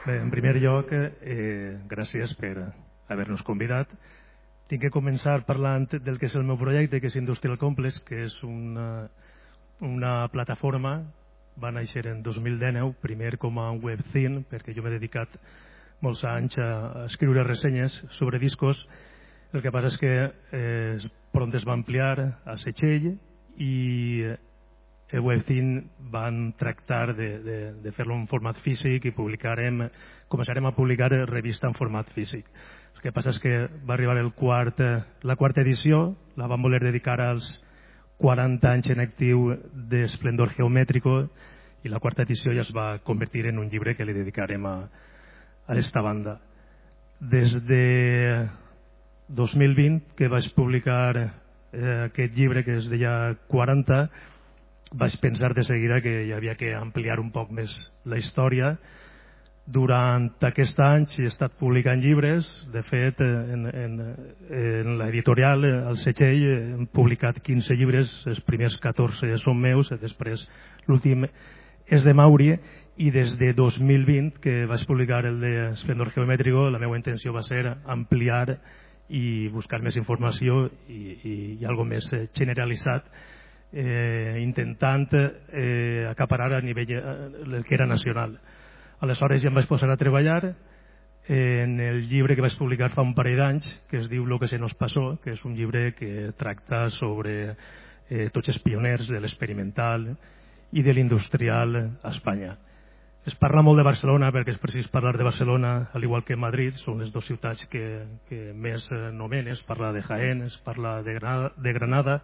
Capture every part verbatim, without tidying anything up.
En primer lloc, eh, gràcies per haver-nos convidat. Tinc que començar parlant del que és el meu projecte, que és Industrial Complex, que és una, una plataforma, va néixer en dos mil dinou, primer com a webzine, perquè jo m'he dedicat molts anys a escriure ressenyes sobre discos. El que passa és que eh, pront es va ampliar a Setxell i el webzine van tractar de, de, de fer-lo en format físic i publicarem, començarem a publicar revista en format físic. El que passa és que va arribar el quart, la quarta edició, la vam voler dedicar als quaranta anys en actiu d'Esplendor Geomètrico i la quarta edició ja es va convertir en un llibre que li dedicarem a, a esta banda. Des de dos mil vint, que vaig publicar eh, aquest llibre que es deia quaranta, vaig pensar de seguida que hi havia que ampliar un poc més la història. Durant aquest any he estat publicant llibres. De fet, en, en, en l'editorial, al Setxell, hem publicat quinze llibres, els primers catorze són meus, després l'últim és de Mauri, i des de dos mil vint, que vaig publicar el d'Esplendor Geomètrico, la meva intenció va ser ampliar i buscar més informació i, i, i algo més generalitzat, eh, intentant eh, acaparar a nivell eh, el que era nacional. Aleshores ja em vaig posar a treballar en el llibre que vaig publicar fa un parell d'anys, que es diu Lo que se nos pasó, que és un llibre que tracta sobre eh, tots els pioners de l'experimental i de l'industrial a Espanya. Es parla molt de Barcelona perquè és precís parlar de Barcelona, al igual que Madrid, són les dues ciutats que, que més nomenen. Es parla de Jaén, es parla de Granada, de Granada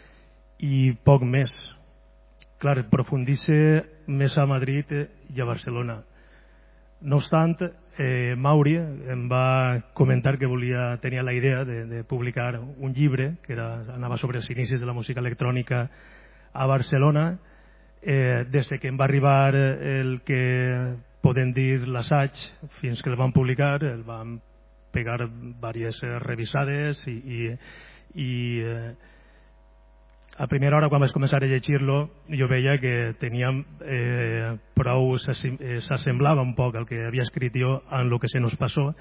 i poc més. Clar, profunditza més a Madrid i a Barcelona. No obstant, eh, Mauri em va comentar que volia, tenia la idea de, de publicar un llibre que era, anava sobre els inicis de la música electrònica a Barcelona. Eh, des que em va arribar el que podem dir l'assaig fins que el van publicar, el van pegar diverses revisades i, i, i eh, a primera hora quan vaig començar a llegir-lo jo veia que tenia eh, prou, s'assemblava un poc al que havia escrit jo en Lo que se nos pasó,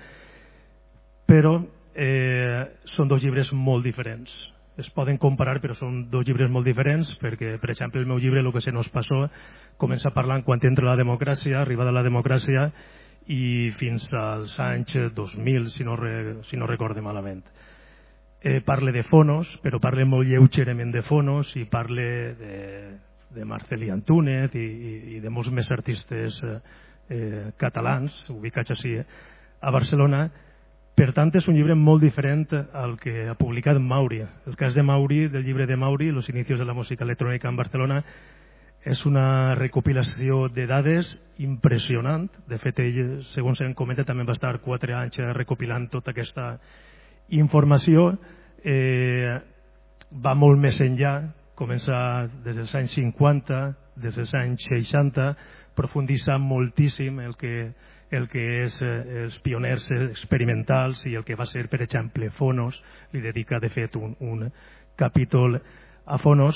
però eh, són dos llibres molt diferents. Es poden comparar, però són dos llibres molt diferents, perquè, per exemple, el meu llibre, Lo que se nos pasó, comença parlant quan entra la democràcia, arribada la democràcia, i fins als anys dos mil, si no, re, si no recorde malament. Eh, parle de Fonos, però parle molt lleugerament de Fonos, i parle de, de Marcel i Antúnez i, i, i de molts més artistes eh, catalans, ubicats així a Barcelona. Per tant, és un llibre molt diferent al que ha publicat Mauri. El cas de Mauri, del llibre de Mauri, Los inicios de la música electrònica en Barcelona, és una recopilació de dades impressionant. De fet, ell, segons em comenta, també va estar quatre anys recopilant tota aquesta informació. Eh, va molt més enllà, comença des dels anys cinquanta, des dels anys seixanta, profunditza moltíssim el que el que és eh, els pioners experimentals i el que va ser, per exemple, Fonos. Li dedica, de fet, un, un capítol a Fonos.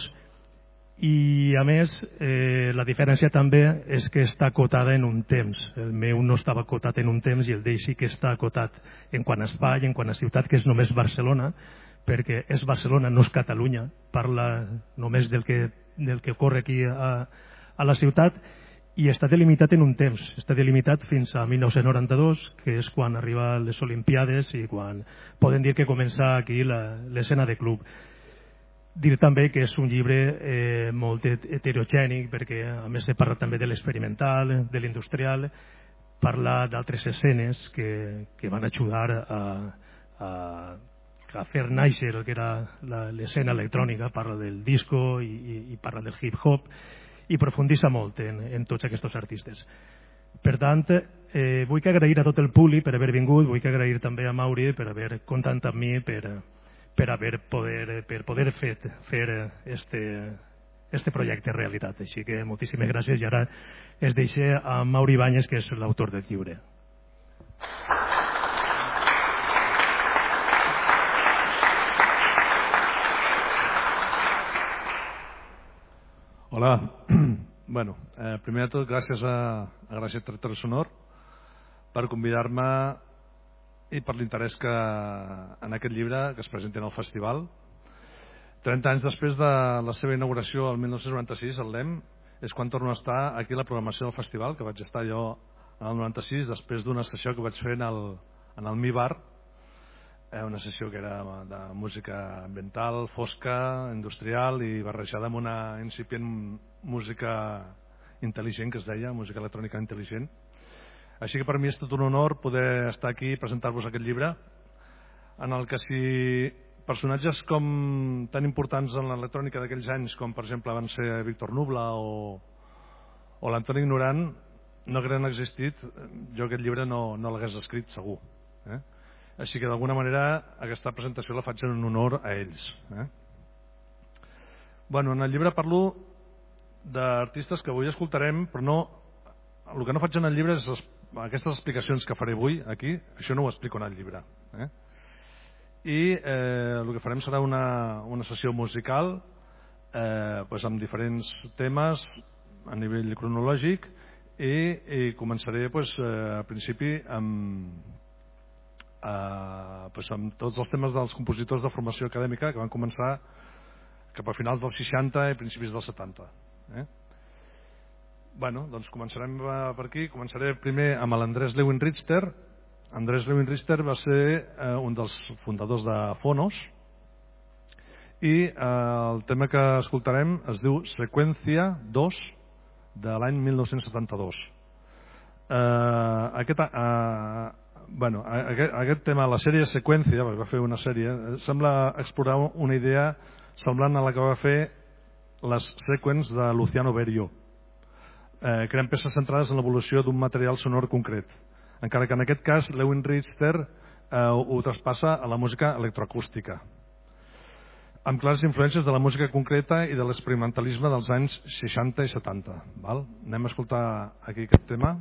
I, a més, eh, la diferència també és que està acotada en un temps. El meu no estava acotat en un temps i el d'ell sí que està acotat en quant a espai, en quant a ciutat, que és només Barcelona, perquè és Barcelona, no és Catalunya. Parla només del que, del que ocorre aquí a, a la ciutat, i està delimitat en un temps, està delimitat fins a mil nou-cents noranta-dos, que és quan arriba les Olimpiades i quan poden dir que comença aquí l'escena de club. Dir també que és un llibre eh, molt heterogènic, perquè a més de parlar també de l'experimental, de l'industrial, parla d'altres escenes que, que van ajudar a, a, a fer néixer el que era l'escena electrònica. Parla del disco i, i, i parla del hip-hop, i profunditza molt en, en tots aquests artistes. Per tant, eh, vull que agrair a tot el públic per haver vingut, vull que agrair també a Mauri per haver comptat amb mi, per, per haver poder, per poder fer, fer este, este projecte realitat. Així que moltíssimes gràcies, i ara es deixa a Mauri Ibáñez, que és l'autor del llibre. Hola. Bueno, eh, primer de tot, gràcies a, a Gràcia Tractor Sonor per convidar-me i per l'interès que en aquest llibre que es presenti en el festival. trenta anys després de la seva inauguració el mil nou-cents noranta-sis, el L E M, és quan torno a estar aquí a la programació del festival, que vaig estar jo en el noranta-sis, després d'una sessió que vaig fer en el, en el Mi Bar, eh, una sessió que era de música ambiental, fosca, industrial i barrejada amb una incipient música intel·ligent, que es deia, música electrònica intel·ligent. Així que per mi és tot un honor poder estar aquí i presentar-vos aquest llibre, en el que si personatges com tan importants en l'electrònica d'aquells anys, com per exemple van ser Víctor Nubla o, o l'Antoni Ignorant, no hagueren existit, jo aquest llibre no, no l'hagués escrit segur. Eh? Així que d'alguna manera aquesta presentació la faig en honor a ells. Eh? Bueno, en el llibre parlo d'artistes que avui escoltarem, però no, el que no faig en el llibre és les, aquestes explicacions que faré avui aquí, això no ho explico en el llibre. Eh? I eh, el que farem serà una, una sessió musical eh, pues amb diferents temes a nivell cronològic i, i començaré pues, eh, al principi amb, eh, pues, amb tots els temes dels compositors de formació acadèmica que van començar cap a finals dels seixanta i principis dels setanta. Eh? Bueno, doncs començarem per aquí. Començaré primer amb l'Andrés Lewin Richter. Andrés Lewin Richter va ser eh, un dels fundadors de Fonos i eh, el tema que escoltarem es diu Seqüència dos de l'any mil nou-cents setanta-dos. Eh, aquest, eh, bueno, aquest, aquest tema, la sèrie Seqüència, va fer una sèrie, sembla explorar una idea semblant a la que va fer les Sequence de Luciano Berio, eh, creant peces centrades en l'evolució d'un material sonor concret, encara que en aquest cas Lewin Richter eh, ho traspassa a la música electroacústica, amb clares influències de la música concreta i de l'experimentalisme dels anys seixanta i setanta. Val? Anem a escoltar aquí aquest tema.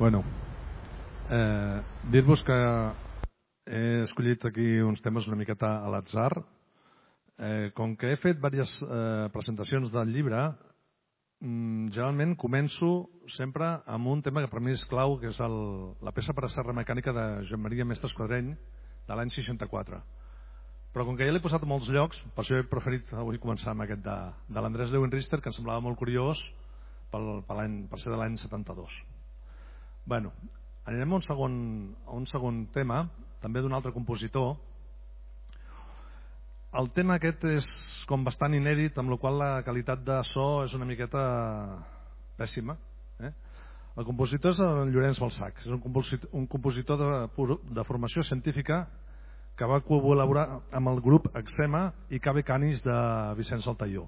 Bueno, eh, dir-vos que he escollit aquí uns temes una miqueta a l'atzar. Eh, com que he fet diverses eh, presentacions del llibre, mm, generalment començo sempre amb un tema que per mi és clau, que és el, la peça per a serra mecànica de Joan Maria Mestres Quadreny, de l'any seixanta-quatre. Però com que ja l'he posat a molts llocs, per això he preferit avui començar amb aquest de, de l'Andrés Lewin-Richter, que em semblava molt curiós pel, per, per ser de l'any setanta-dos. Bueno, anirem a un segon, a un segon tema, també d'un altre compositor. El tema aquest és com bastant inèdit, amb la qual la qualitat de so és una miqueta pèssima. Eh? El compositor és el Llorenç Balsac, és un compositor, un compositor de, de formació científica que va col·laborar amb el grup Exema i Cabe Canis de Vicenç Altaió.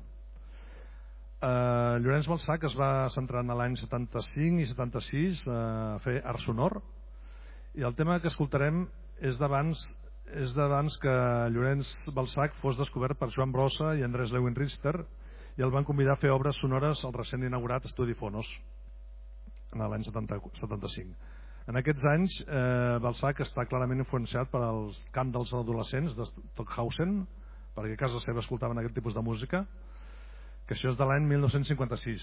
Uh, Llorenç Balsac es va centrar en l'any setanta-cinc i setanta-sis a fer art sonor, i el tema que escoltarem és d'abans és d'abans que Llorenç Balsac fos descobert per Joan Brossa i Andrés Lewin-Richter, i el van convidar a fer obres sonores al recent inaugurat Estudi Fonos en l'any setanta-cinc. En aquests anys eh, Balsac està clarament influenciat per el cant dels adolescents de Stockhausen, perquè a casa seva escoltaven aquest tipus de música, que això és de l'any mil nou-cents cinquanta-sis,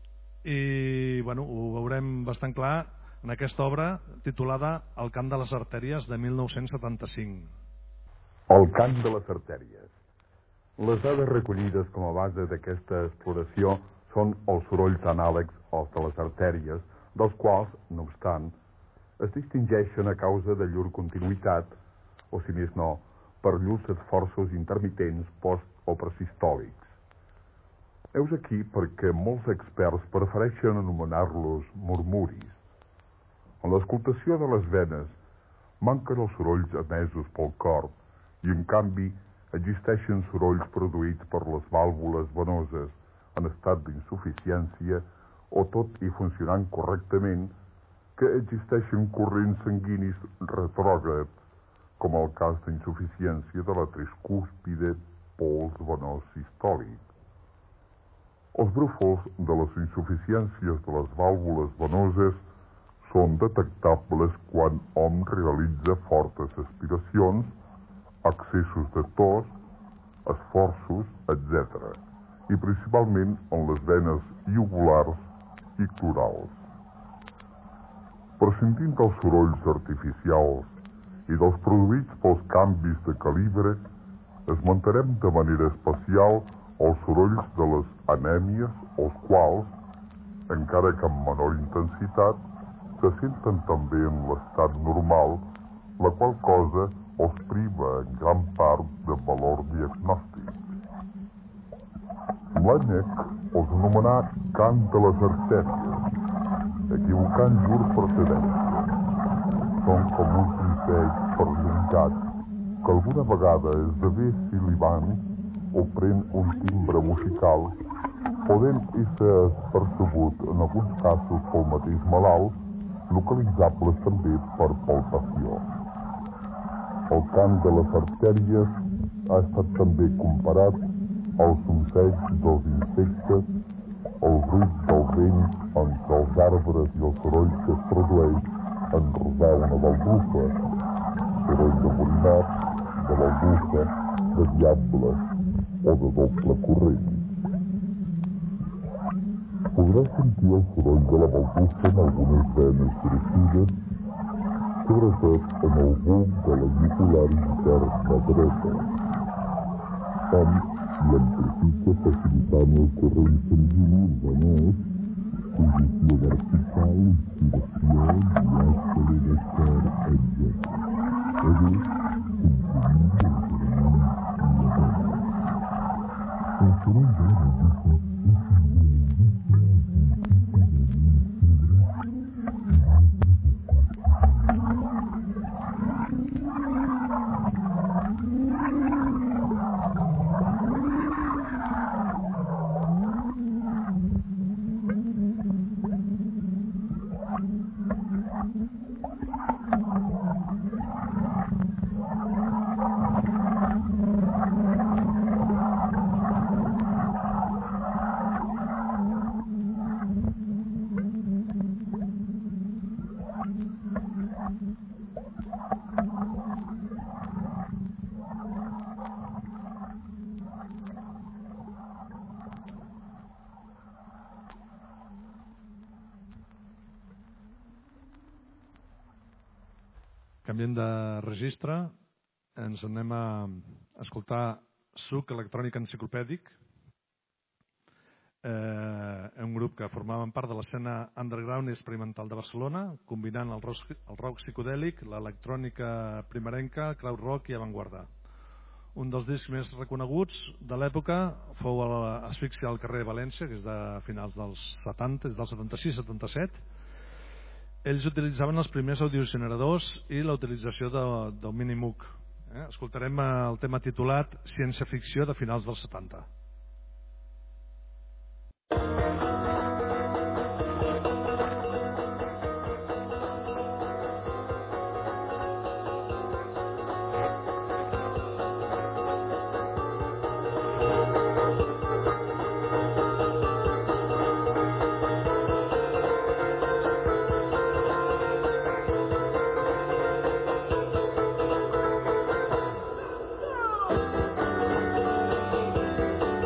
i bueno, ho veurem bastant clar en aquesta obra titulada El cant de les artèries, de mil nou-cents setanta-cinc. El cant de les artèries. Les dades recollides com a base d'aquesta exploració són els sorolls anàlegs als de les artèries, dels quals, no obstant, es distingeixen a causa de llur continuïtat, o si més no, per llurs esforços intermitents post o presistòlics. Heus aquí perquè molts experts prefereixen anomenar-los murmuris. En l'escoltació de les venes manquen els sorolls emesos pel cor i, en canvi, existeixen sorolls produïts per les vàlvules venoses en estat d'insuficiència o, tot i funcionant correctament, que existeixen corrents sanguinis retrògrads, com el cas d'insuficiència de la triscúspide pols venós sistòlic. Els brúfols de les insuficiències de les vàlvules venoses són detectables quan hom realitza fortes aspiracions, accessos de tos, esforços, etcètera, i principalment en les venes iugulars i clorals. Prescindint dels sorolls artificials i dels produïts pels canvis de calibre, esmentarem de manera especial els sorolls de les anèmies, els quals, encara que amb menor intensitat, se senten també en l'estat normal, la qual cosa els priva en gran part de valor diagnòstic. L'Anyec els anomenà cant de les artèries, equivocant llur procedència. Són com un trinquet perllongat que alguna vegada esdevé silibant o pren un timbre musical, podent ésser percebut en alguns casos pel mateix malalt, localitzables també per palpació. El cant de les artèries ha estat també comparat als sonseig dels insectes, el ruit del vent entre els arbres i el soroll que es produeix en rodar una baldufa, soroll de borinat, de baldufa, de diables o de doble corrent. Podrà sentir el soroll de la baldufa en algunes venes gruixudes, sobretot en el bulb de la iugular interna dreta. Com s'hi amplifica facilitant el corrent sanguini venós, posició vertical, inspiració, diàstole d'esquer, etcètera. O bé, comprimint el corrent i la vena. El soroll de la baldufa és també canviem de registre, ens anem a escoltar Suc Electrònic Enciclopèdic, eh, un grup que formaven part de l'escena underground i experimental de Barcelona, combinant el rock, el rock psicodèlic, l'electrònica primerenca, crowd rock i avantguarda. Un dels discs més reconeguts de l'època fou Asfíxia al carrer de València, que és de finals dels setanta, des del setanta-sis setanta-set. Ells utilitzaven els primers audiogeneradors i la utilització de, del Minimoog. Eh? Escoltarem el tema titulat Ciència-ficció de finals dels setanta. Thank you.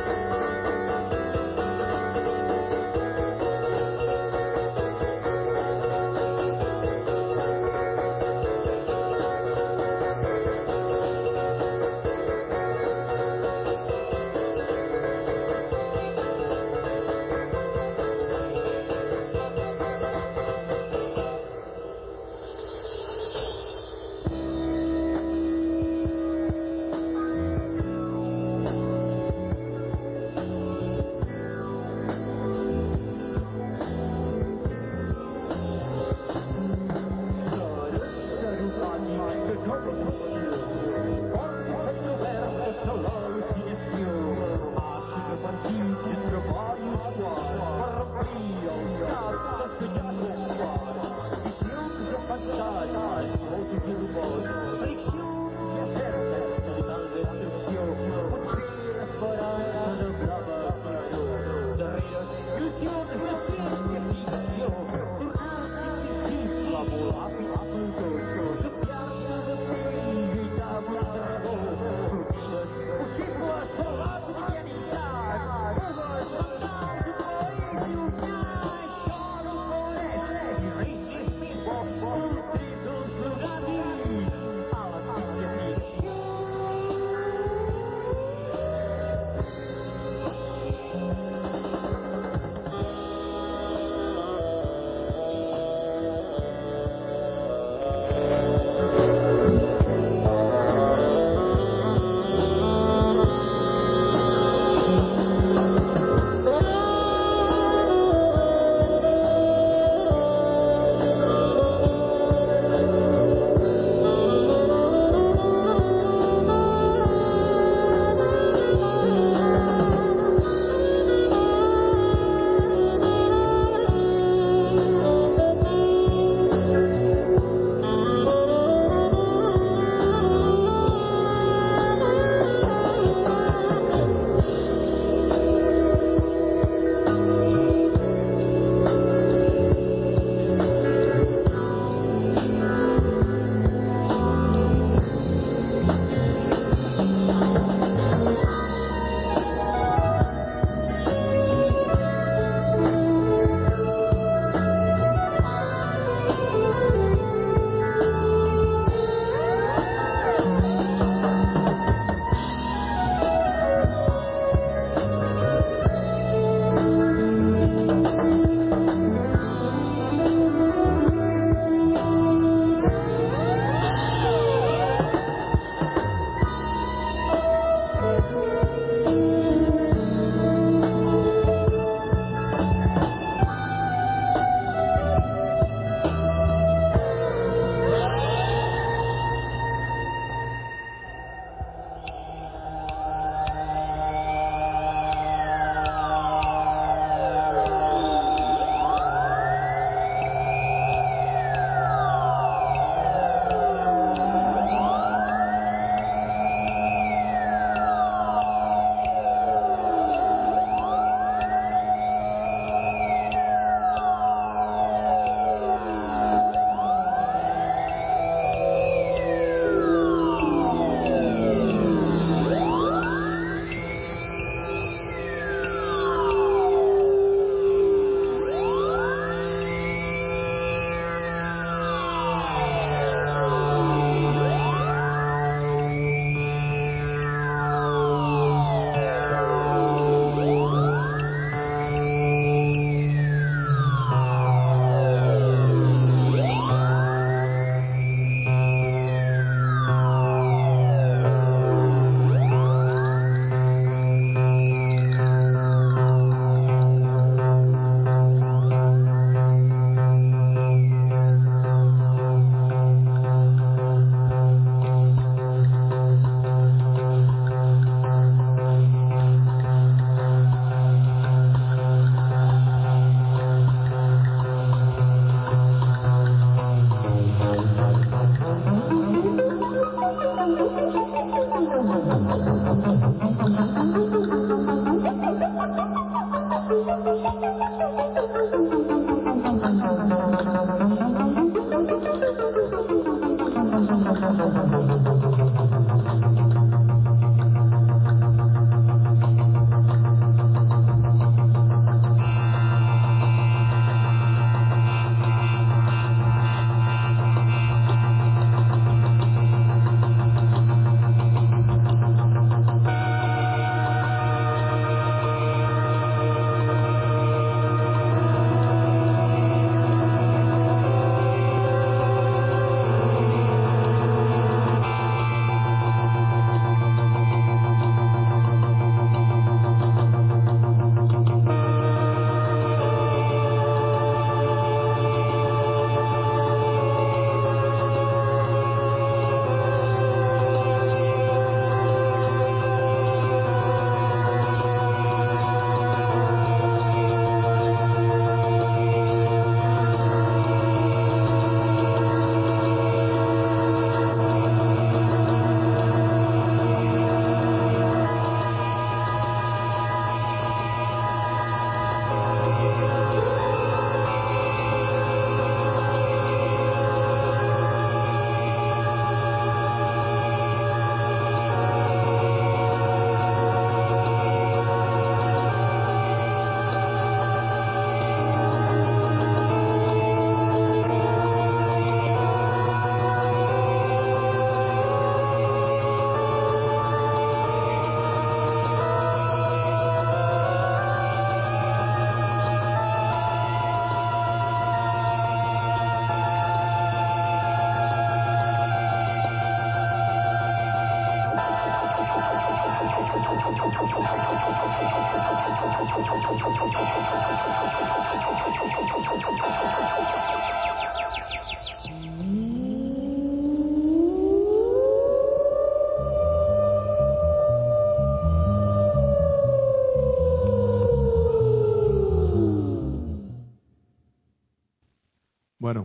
Bueno,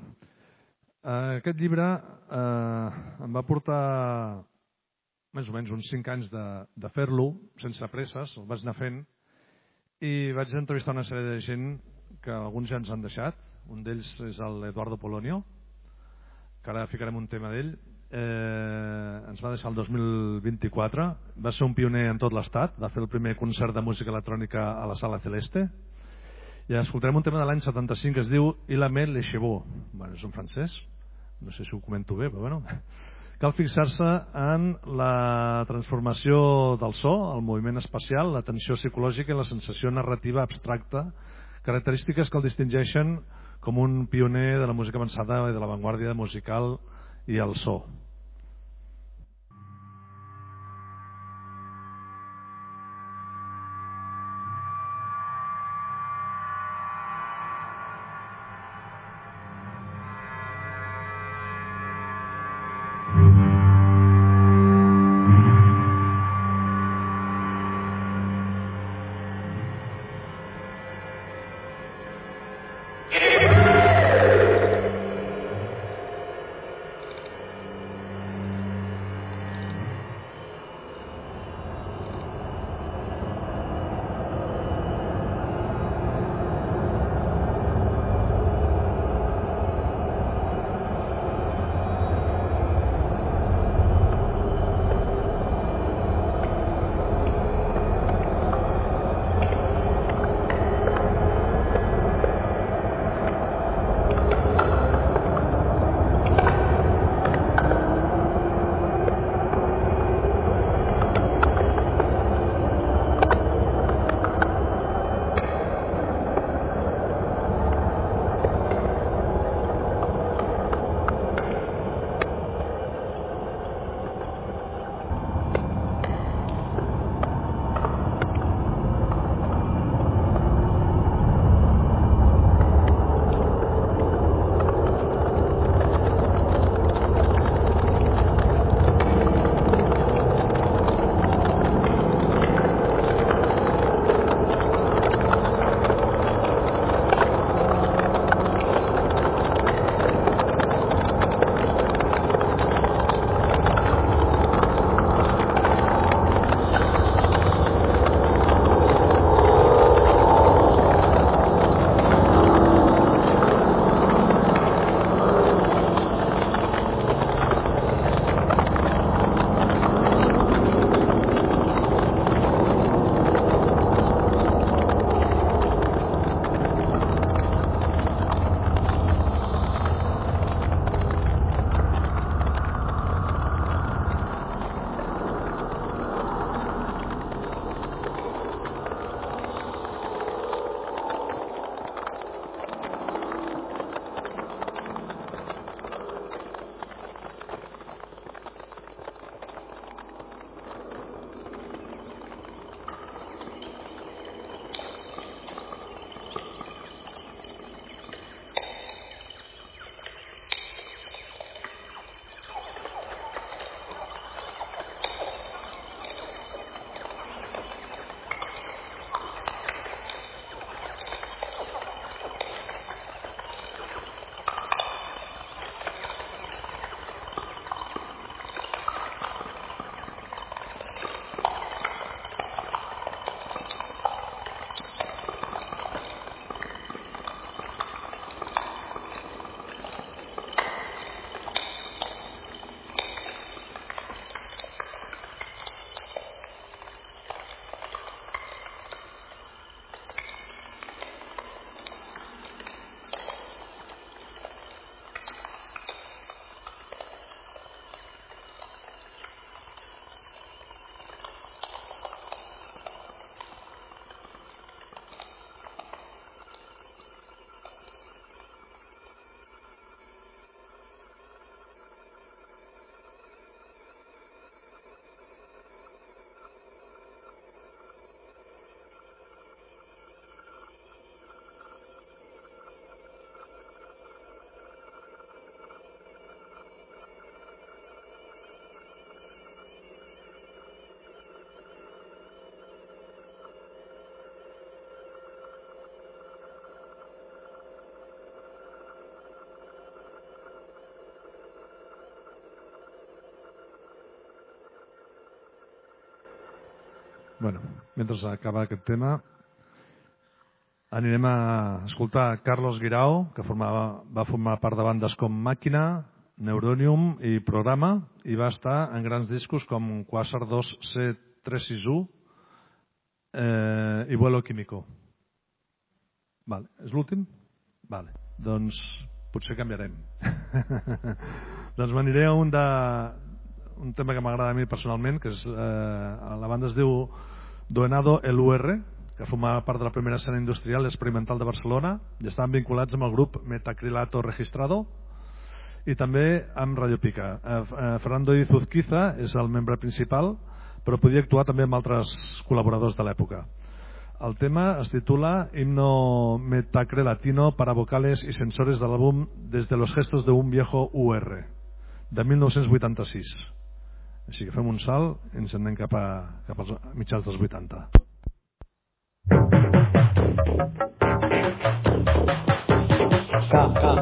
eh, aquest llibre eh, em va portar més o menys uns cinc anys de, de fer-lo, sense presses, el vaig anar fent, i vaig entrevistar una sèrie de gent que alguns ja ens han deixat. Un d'ells és l'Eduardo Polonio, que ara ficarem un tema d'ell. Eh, ens va deixar el dos mil vint-i-quatre, va ser un pioner en tot l'estat, va fer el primer concert de música electrònica a la Sala Celeste, i escoltarem un tema de l'any setanta-cinc que es diu Il aimait les chevaux. Bueno, és en francès, no sé si ho comento bé, però bueno. Cal fixar-se en la transformació del so, el moviment espacial, la tensió psicològica i la sensació narrativa abstracta, característiques que el distingeixen com un pioner de la música avançada i de l'avantguàrdia musical i el so. Bueno, mentre acaba aquest tema, anirem a escoltar Carlos Guirao, que formava, va formar part de bandes com Màquina, Neuronium i Programa, i va estar en grans discos com Quasar dos C tres sis u eh, i Vuelo Químico. Vale. És l'últim? Vale. Doncs potser canviarem. Doncs m'aniré a un, de, un tema que m'agrada a mi personalment, que és, eh, la banda es diu Doenado el U R, que formava part de la primera escena industrial experimental de Barcelona i estaven vinculats amb el grup Metacrilato Registrado i també amb Radio Pica. Eh, Fernando Izuzquiza és el membre principal, però podia actuar també amb altres col·laboradors de l'època. El tema es titula Himno Metacrelatino para vocales y sensores de l'àlbum Desde los gestos de un viejo U R, de mil nou-cents vuitanta-sis. Així que fem un salt i ens anem cap, a, cap als mitjans dels vuitanta. Ka, ka.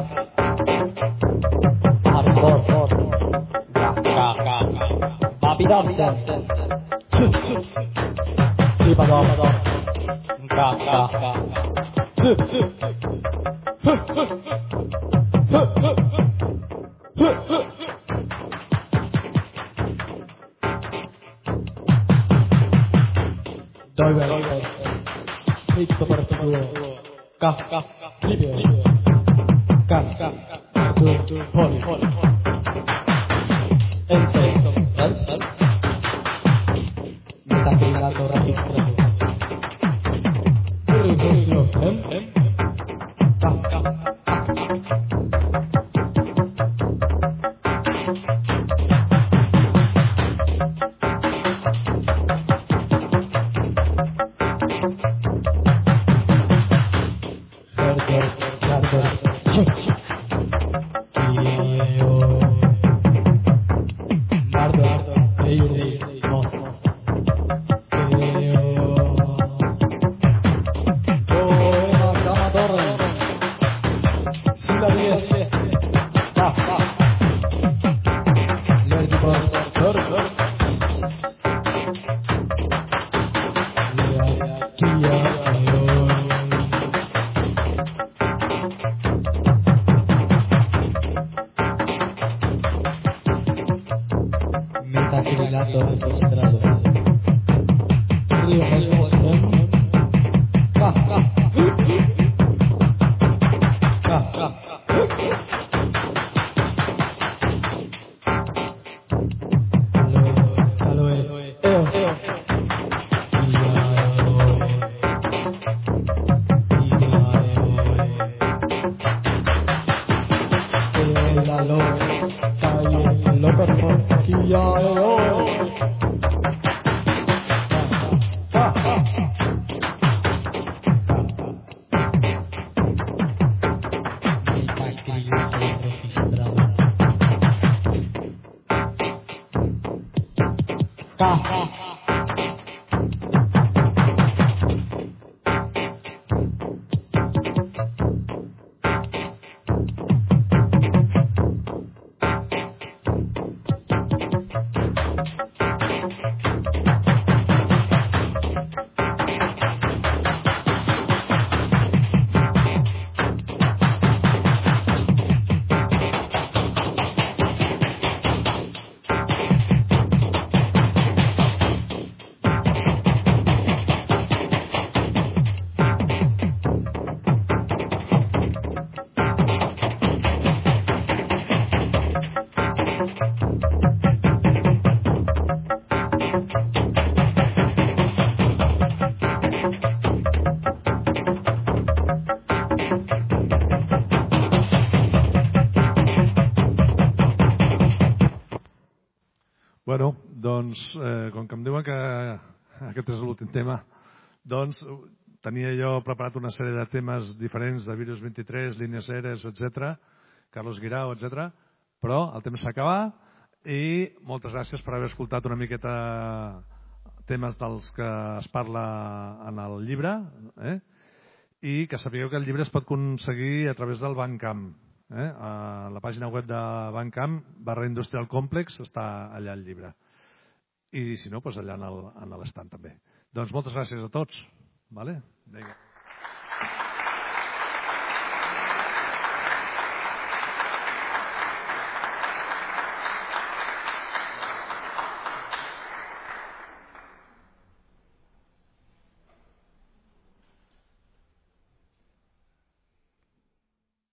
Hardcore, hard. Ka, ka, ka. Papi Dobson. Tipa Dobson. Ka, ka, ka. Dove, dove. Ritmo per tuo. Ka, ka. Libero. Ka, ka. Tu, poli, poli. El sexo, el, el. Metacrilato registrado. Puri, puri, lo, em, em. Ka, ka. Bueno, doncs, eh, com que em diuen que aquest és l'últim tema, doncs tenia jo preparat una sèrie de temes diferents de Virus vint-i-tres, Línies Eres, etcètera, Carlos Guirao, etcètera, però el temps s'acaba i moltes gràcies per haver escoltat una miqueta temes dels que es parla en el llibre, eh? I que sapigueu que el llibre es pot aconseguir a través del Bandcamp. Eh? A la pàgina web de Bandcamp barra Industrial Complex està allà el llibre i si no, doncs allà en l'estand també. Doncs moltes gràcies a tots. Vale? Vinga.